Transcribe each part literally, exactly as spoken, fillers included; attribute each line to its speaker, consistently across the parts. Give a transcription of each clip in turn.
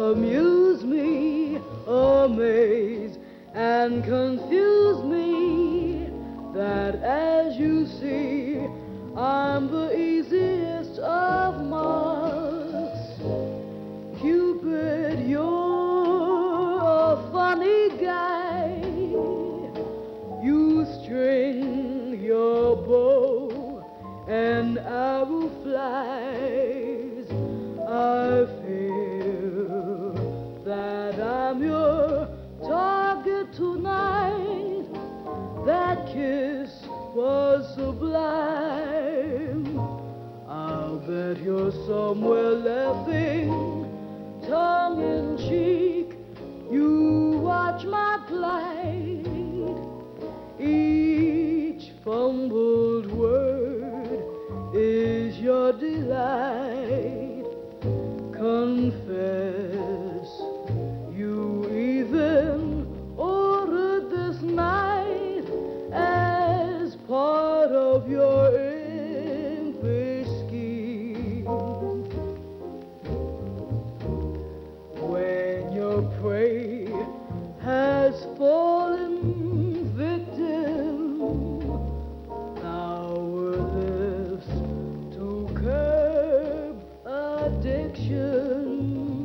Speaker 1: amuse me, amaze and confuse me, that as you see, I'm the easiest of marks. Cupid, you're a funny guy. You string your bow and arrow flies. I feel that I'm your target tonight. That kiss was sublime. I'll bet you're somewhere laughing, tongue in cheek. You watch my plight. Each fumbled word is your delight. Confess, you even ordered this night as part of your impish scheme. When your prey has fallen victim, power lifts to curb addiction.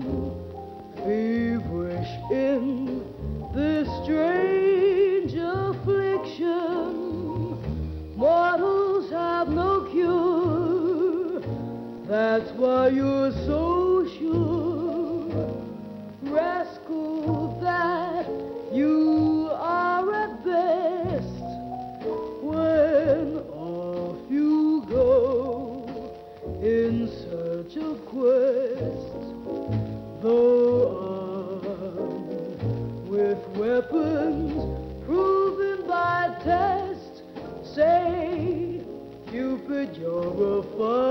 Speaker 1: Feverish in this strange affliction, mortals have no cure. That's why you're so sure, rascal, that you are at best. When off you go in search of quest, though armed with weapons proven by test, say, Cupid, you're a fun